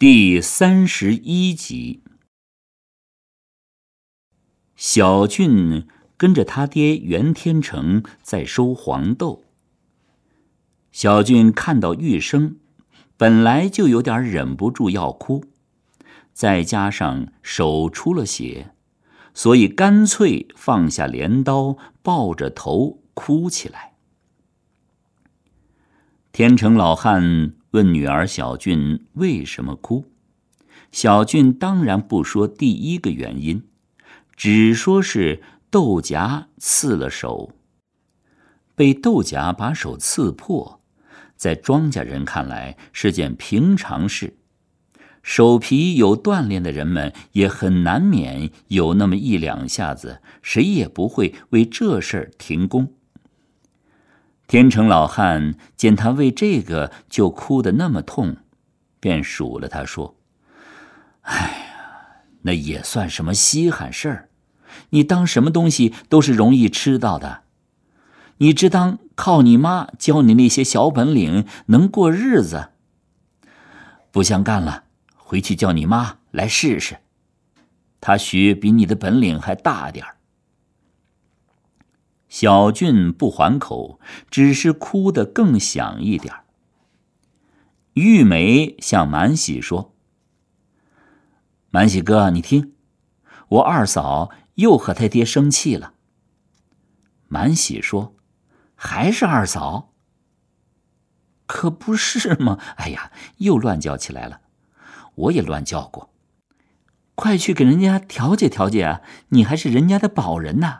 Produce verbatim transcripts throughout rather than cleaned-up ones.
第三十一集。小俊跟着他爹袁天成在收黄豆。小俊看到玉生，本来就有点忍不住要哭，再加上手出了血，所以干脆放下镰刀，抱着头哭起来。天成老汉问女儿小俊为什么哭，小俊当然不说第一个原因，只说是豆荚刺了手。被豆荚把手刺破，在庄稼人看来是件平常事，手皮有锻炼的人们也很难免有那么一两下子，谁也不会为这事儿停工。天成老汉见他为这个就哭得那么痛，便数了他说：哎呀，那也算什么稀罕事儿，你当什么东西都是容易吃到的，你只当靠你妈教你那些小本领能过日子。不想干了，回去叫你妈来试试，她许比你的本领还大点儿。小俊不还口，只是哭得更响一点。玉梅向满喜说：满喜哥，你听，我二嫂又和他爹生气了。满喜说：还是二嫂？可不是吗？哎呀，又乱叫起来了，我也乱叫过。快去给人家调解调解啊，你还是人家的保人呐。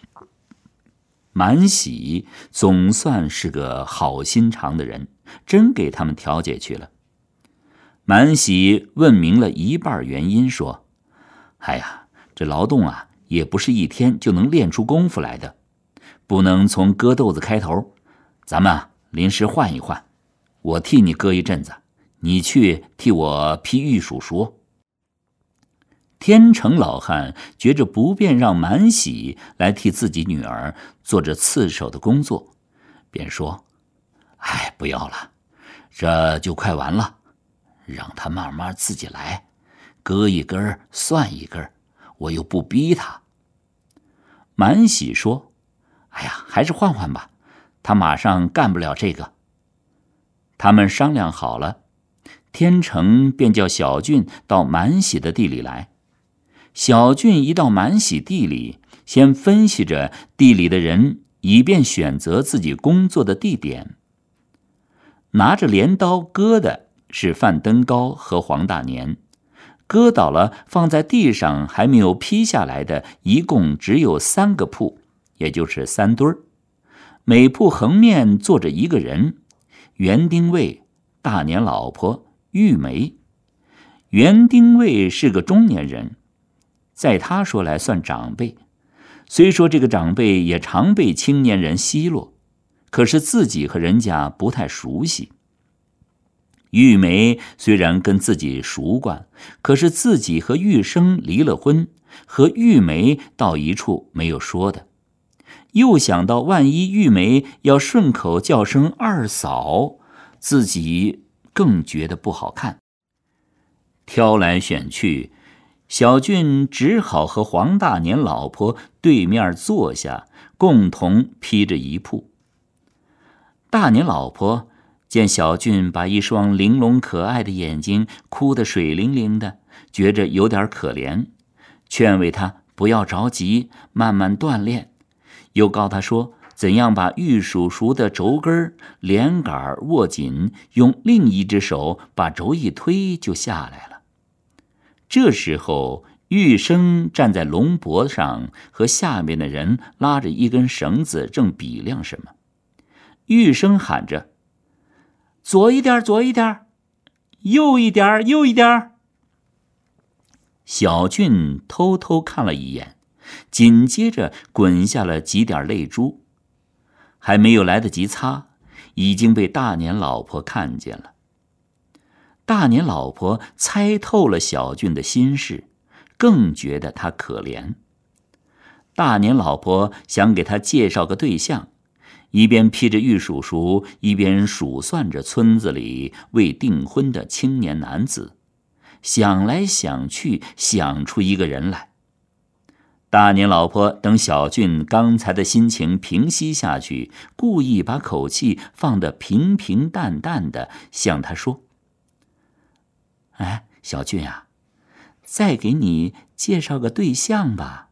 满喜总算是个好心肠的人，真给他们调解去了。满喜问明了一半原因，说：哎呀，这劳动啊，也不是一天就能练出功夫来的，不能从割豆子开头，咱们啊临时换一换，我替你割一阵子，你去替我批玉蜀黍。天成老汉觉着不便让满喜来替自己女儿做着刺手的工作，便说：哎，不要了，这就快完了，让他慢慢自己来，割一根算一根，我又不逼他。满喜说：哎呀，还是换换吧，他马上干不了这个。他们商量好了，天成便叫小俊到满喜的地里来。小俊一到满喜地里，先分析着地里的人，以便选择自己工作的地点。拿着镰刀割的是范登高和黄大年，割倒了放在地上还没有劈下来的，一共只有三个铺，也就是三堆儿。每铺横面坐着一个人，园丁卫、大年老婆、玉梅。园丁卫是个中年人，在他说来算长辈，虽说这个长辈也常被青年人奚落，可是自己和人家不太熟悉。玉梅虽然跟自己熟惯，可是自己和玉生离了婚，和玉梅到一处没有说的。又想到万一玉梅要顺口叫声二嫂，自己更觉得不好看。挑来选去，小俊只好和黄大年老婆对面坐下，共同披着一铺。大年老婆见小俊把一双玲珑可爱的眼睛哭得水灵灵的，觉着有点可怜，劝慰他不要着急，慢慢锻炼，又告他说怎样把玉蜀黍的轴根连杆握紧，用另一只手把轴一推就下来了。这时候玉生站在龙脖上，和下面的人拉着一根绳子，正比量什么。玉生喊着：左一点，左一点，右一点，右一点。小俊偷偷看了一眼，紧接着滚下了几点泪珠，还没有来得及擦，已经被大年老婆看见了。大年老婆猜透了小俊的心事，更觉得他可怜。大年老婆想给他介绍个对象，一边披着玉蜀黍，一边数算着村子里未订婚的青年男子， 想来想去，想出一个人来。大年老婆等小俊刚才的心情平息下去，故意把口气放得平平淡淡的，向他说：哎，小俊啊，再给你介绍个对象吧。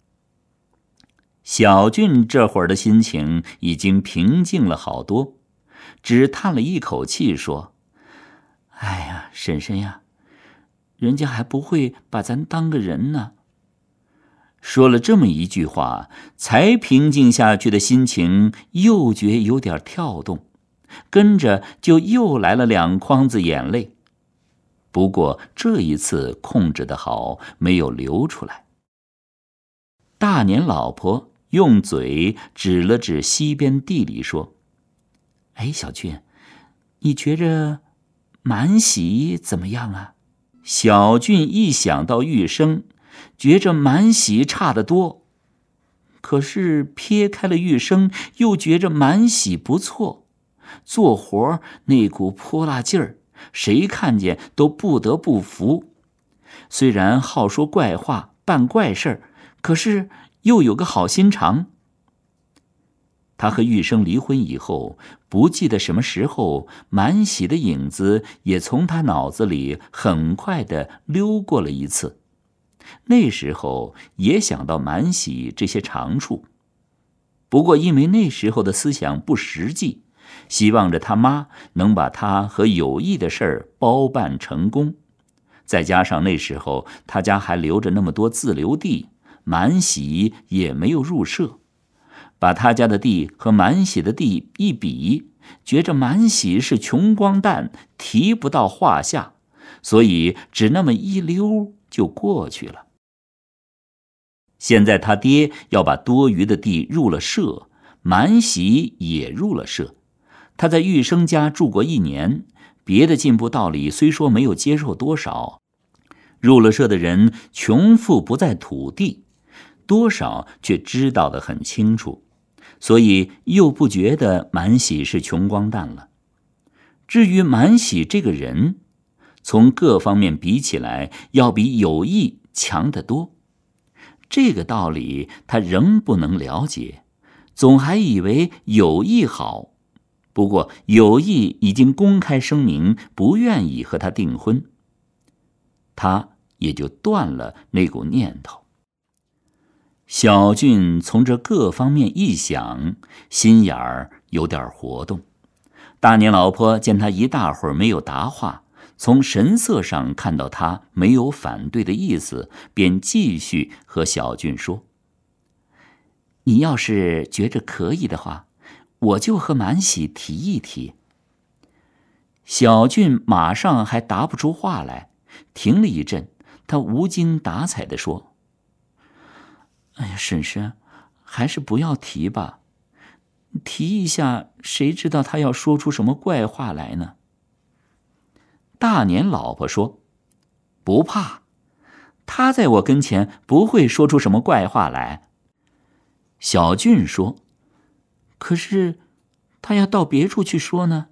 小俊这会儿的心情已经平静了好多，只叹了一口气说：哎呀，婶婶呀，人家还不会把咱当个人呢。说了这么一句话，才平静下去的心情又觉有点跳动，跟着就又来了两筐子眼泪。不过这一次控制得好，没有流出来。大年老婆用嘴指了指西边地里说：哎，小俊，你觉着满喜怎么样啊？小俊一想到玉生，觉着满喜差得多，可是撇开了玉生，又觉着满喜不错，做活那股泼辣劲儿，谁看见都不得不服。虽然好说怪话，办怪事儿，可是又有个好心肠。他和玉生离婚以后，不记得什么时候，满喜的影子也从他脑子里很快地溜过了一次。那时候也想到满喜这些长处，不过因为那时候的思想不实际，希望着他妈能把他和有意的事儿包办成功。再加上那时候他家还留着那么多自留地，满喜也没有入社，把他家的地和满喜的地一比，觉着满喜是穷光蛋，提不到话下，所以只那么一溜就过去了。现在他爹要把多余的地入了社，满喜也入了社。他在玉生家住过一年，别的进步道理虽说没有接受多少，入了社的人穷富不在土地，多少却知道得很清楚，所以又不觉得满喜是穷光蛋了。至于满喜这个人，从各方面比起来，要比有意强得多。这个道理他仍不能了解，总还以为有意好。不过有意已经公开声明不愿意和他订婚，他也就断了那股念头。小俊从这各方面一想，心眼儿有点活动。大年老婆见他一大会儿没有答话，从神色上看到他没有反对的意思，便继续和小俊说：你要是觉着可以的话，我就和满喜提一提。小俊马上还答不出话来，停了一阵，他无精打采地说：哎呀，婶婶，还是不要提吧，提一下，谁知道他要说出什么怪话来呢？大年老婆说：不怕，他在我跟前不会说出什么怪话来。小俊说：可是他要到别处去说呢？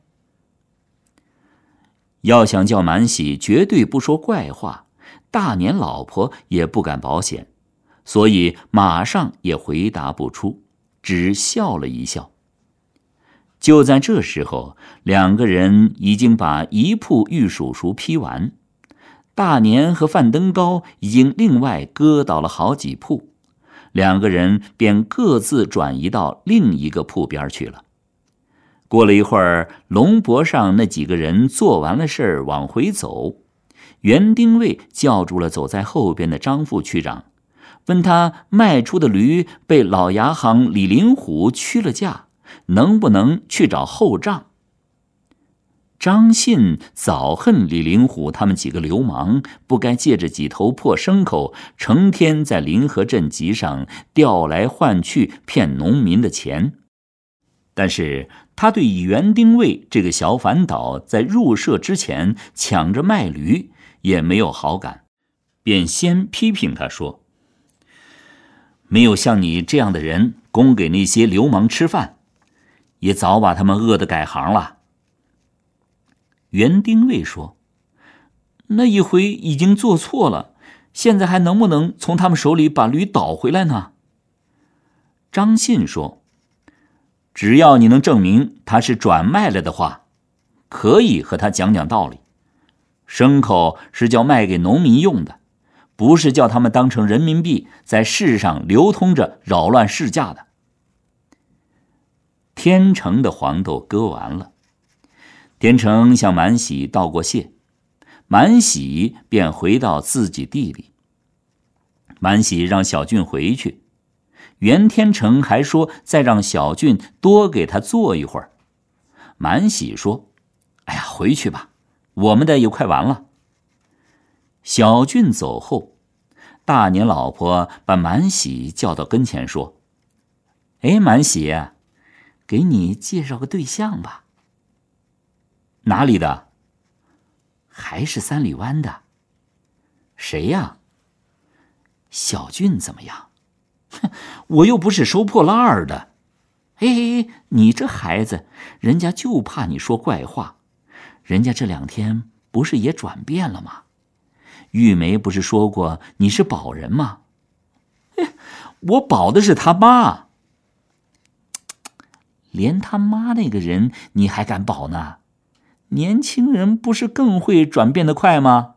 要想叫满喜绝对不说怪话，大年老婆也不敢保险，所以马上也回答不出，只笑了一笑。就在这时候，两个人已经把一铺玉蜀黍批完，大年和范登高已经另外割倒了好几铺，两个人便各自转移到另一个铺边去了。过了一会儿，龙脖上那几个人做完了事儿往回走，园丁卫叫住了走在后边的张副区长，问他卖出的驴被老牙行李林虎屈了价，能不能去找后账。张信早恨李林虎他们几个流氓，不该借着几头破牲口，成天在临河镇集上调来换去骗农民的钱。但是他对园丁卫这个小反倒在入社之前抢着卖驴也没有好感，便先批评他说：没有像你这样的人供给那些流氓吃饭，也早把他们饿得改行了。园丁卫说： 那一回已经做错了，现在还能不能从他们手里把驴倒回来呢？张信说，只要你能证明他是转卖了的话，可以和他讲讲道理。牲口是叫卖给农民用的，不是叫他们当成人民币在市上流通着扰乱市价的。天成的黄豆割完了，天成向满喜道过谢，满喜便回到自己地里。满喜让小俊回去，袁天成还说再让小俊多给他做一会儿。满喜说，哎呀，回去吧，我们的也快完了。小俊走后，大年老婆把满喜叫到跟前说，哎，满喜，给你介绍个对象吧。哪里的？还是三里湾的。谁呀？小俊怎么样？我又不是收破烂儿的。哎，你这孩子，人家就怕你说怪话。人家这两天不是也转变了吗？玉梅不是说过你是保人吗？哎，我保的是他妈。连他妈那个人你还敢保呢？年轻人不是更会转变得快吗？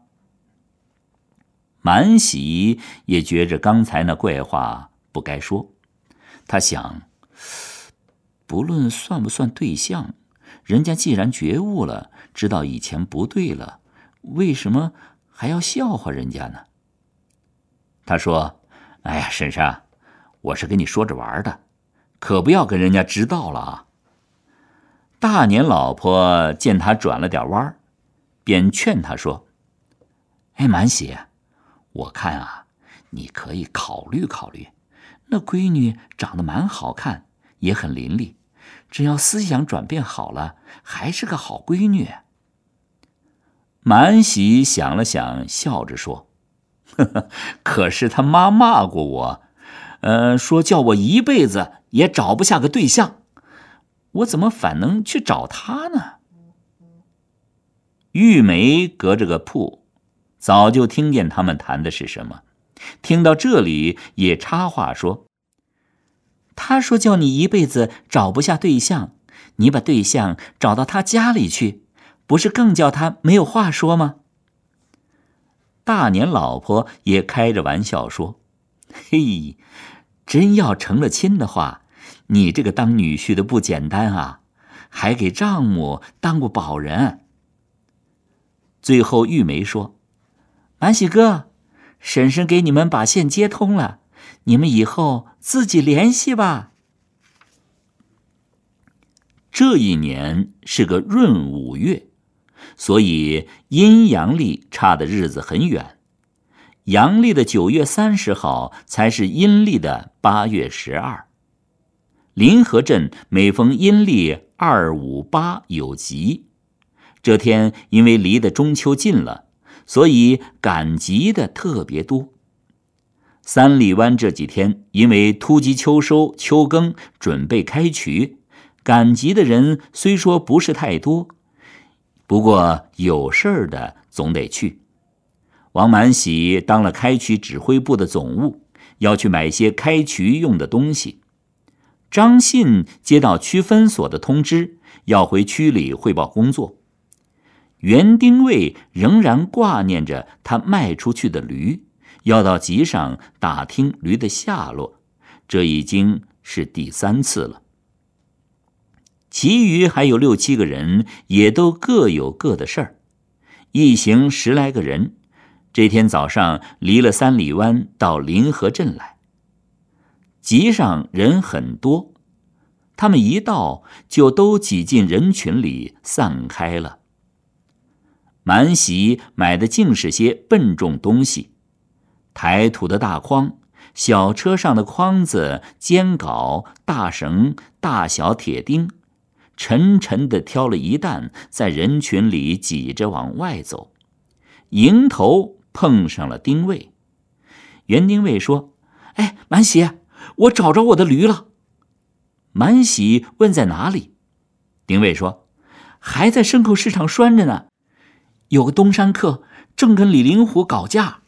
满喜也觉着刚才那怪话不该说，他想，不论算不算对象，人家既然觉悟了，知道以前不对了，为什么还要笑话人家呢？他说，哎呀，婶婶，我是跟你说着玩的，可不要跟人家知道了啊。大年老婆见他转了点弯，便劝他说，哎，满喜，我看啊，你可以考虑考虑，那闺女长得蛮好看，也很伶俐，只要思想转变好了，还是个好闺女。满喜想了想，笑着说，呵呵，可是他妈骂过我，呃，说叫我一辈子也找不下个对象，我怎么反能去找他呢？玉梅隔着个铺，早就听见他们谈的是什么，听到这里也插话说，他说叫你一辈子找不下对象，你把对象找到他家里去，不是更叫他没有话说吗？大年老婆也开着玩笑说，嘿，真要成了亲的话，你这个当女婿的不简单啊，还给丈母当过保人。最后玉梅说，满喜哥，婶婶给你们把线接通了，你们以后自己联系吧。这一年是个闰五月，所以阴阳历差的日子很远，阳历的九月三十号才是阴历的八月十二。临河镇每逢阴历二五八有吉，这天因为离得中秋近了，所以赶集的特别多。三里湾这几天因为突击秋收秋耕，准备开渠，赶集的人虽说不是太多，不过有事儿的总得去。王满喜当了开渠指挥部的总务，要去买些开渠用的东西。张信接到区分所的通知，要回区里汇报工作。袁丁卫仍然挂念着他卖出去的驴，要到集上打听驴的下落，这已经是第三次了。其余还有六七个人，也都各有各的事儿，一行十来个人，这天早上离了三里湾到临河镇来。集上人很多，他们一到就都挤进人群里散开了。满喜买的竟是些笨重东西，抬土的大筐，小车上的筐子、尖镐、大绳、大小铁钉，沉沉地挑了一担，在人群里挤着往外走。迎头碰上了丁卫。袁丁卫说，哎，满喜，我找着我的驴了。满喜问在哪里，丁卫说，还在牲口市场拴着呢。有个东山客正跟李林虎搞架。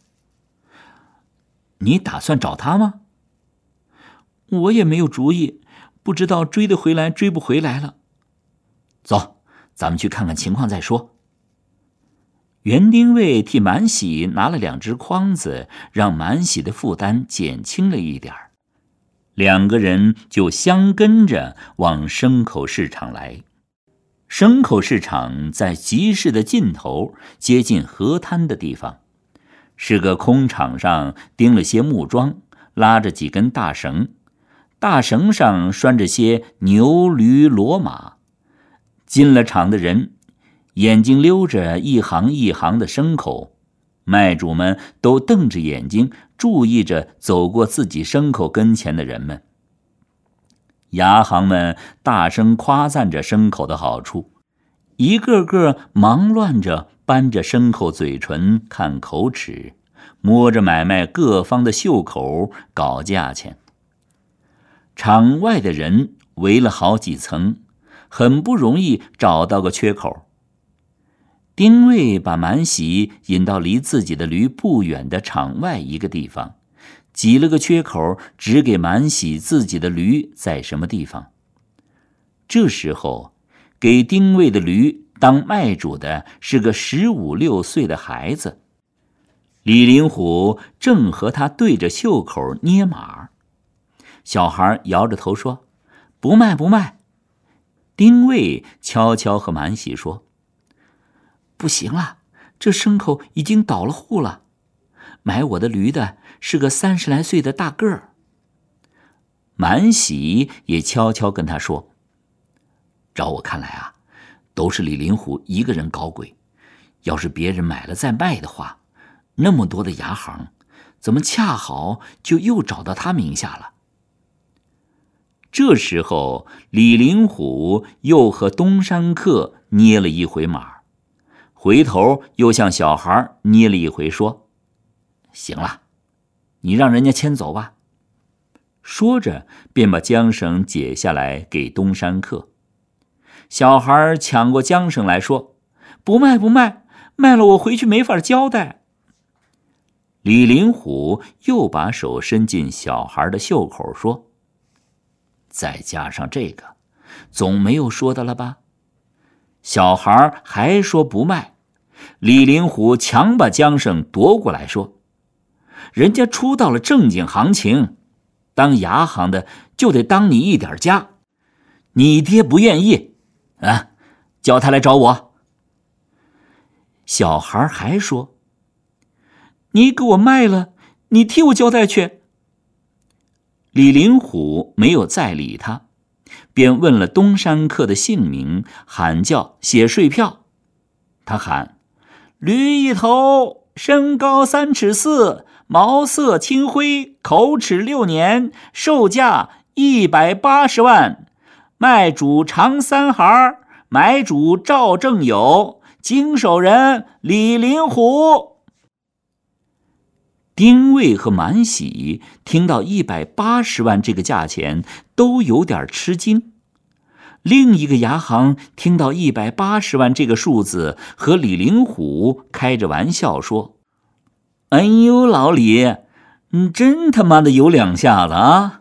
你打算找他吗？我也没有主意，不知道追得回来追不回来了。走，咱们去看看情况再说。园丁卫替满喜拿了两只筐子，让满喜的负担减轻了一点儿。两个人就相跟着往牲口市场来。牲口市场在集市的尽头，接近河滩的地方，是个空场上钉了些木桩，拉着几根大绳，大绳上拴着些牛驴骡马。进了场的人眼睛溜着一行一行的牲口，卖主们都瞪着眼睛注意着走过自己牲口跟前的人们。牙行们大声夸赞着牲口的好处，一个个忙乱着扳着牲口嘴唇看口齿，摸着买卖各方的袖口搞价钱。场外的人围了好几层，很不容易找到个缺口。丁卫把满喜引到离自己的驴不远的场外一个地方，挤了个缺口，指给满喜自己的驴在什么地方。这时候，给丁卫的驴当卖主的是个十五六岁的孩子，李林虎正和他对着袖口捏马。小孩摇着头说：“不卖不卖。”丁卫悄悄和满喜说：“不行了，这牲口已经倒了户了。买我的驴的是个三十来岁的大个儿。”满喜也悄悄跟他说：“照我看来啊，都是李林虎一个人搞鬼。要是别人买了再卖的话，那么多的牙行，怎么恰好就又找到他名下了？”这时候，李林虎又和东山客捏了一回马，回头又向小孩捏了一回，说：“行了，你让人家牵走吧。”说着便把缰绳解下来给东山客。小孩抢过缰绳来说：“不卖不卖，卖了我回去没法交代。”李林虎又把手伸进小孩的袖口说：“再加上这个，总没有说的了吧？”小孩还说不卖，李林虎强把缰绳夺过来说：“人家出到了正经行情，当牙行的就得当你一点家，你爹不愿意啊，叫他来找我。”小孩还说：“你给我卖了，你替我交代去。”李林虎没有再理他，便问了东山客的姓名，喊叫写税票。他喊：“驴一头，身高三尺四，毛色青灰，口齿六年，售价一百八十万，卖主常三孩，买主赵正友，经手人李林虎。”丁卫和满喜听到一百八十万这个价钱都有点吃惊。另一个牙行听到一百八十万这个数字，和李林虎开着玩笑说：“哎呦，老李，你真他妈的有两下子啊！”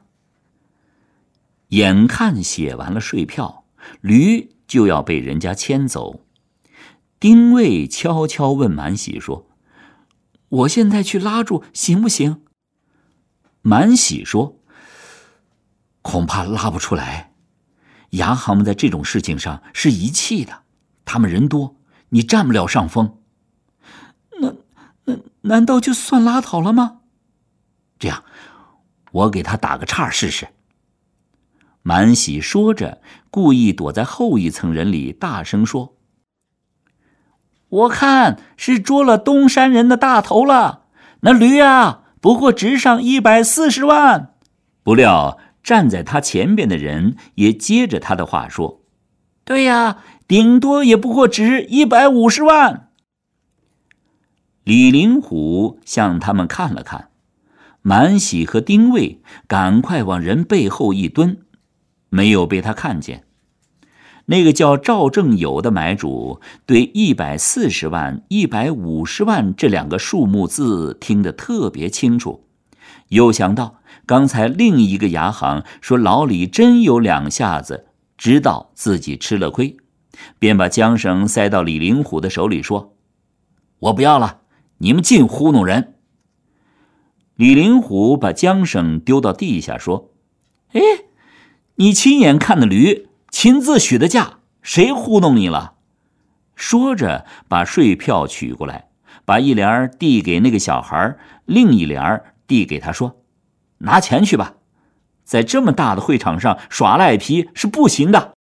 眼看写完了税票，驴就要被人家牵走。丁卫悄悄问满喜说：“我现在去拉住行不行？”满喜说：“恐怕拉不出来，牙行们在这种事情上是一气的，他们人多，你占不了上风。”那那难道就算拉倒了吗？这样，我给他打个岔试试。满喜说着，故意躲在后一层人里大声说：“我看是捉了东山人的大头了，那驴啊，不过值上一百四十万。”不料站在他前边的人也接着他的话说：“对呀，顶多也不过值一百五十万。”李林虎向他们看了看，满喜和丁卫赶快往人背后一蹲，没有被他看见。 那个叫赵正友的买主对一百四十万、一百五十万这两个数目字听得特别清楚，又想到刚才另一个牙行说老李真有两下子，知道自己吃了亏，便把缰绳塞到李灵虎的手里说：“我不要了，你们净糊弄人。”李灵虎把缰绳丢到地下说：“哎，你亲眼看的驴，亲自许的价，谁糊弄你了？”说着把税票取过来，把一联递给那个小孩，另一联递给他说：“拿钱去吧，在这么大的会场上耍赖皮是不行的。”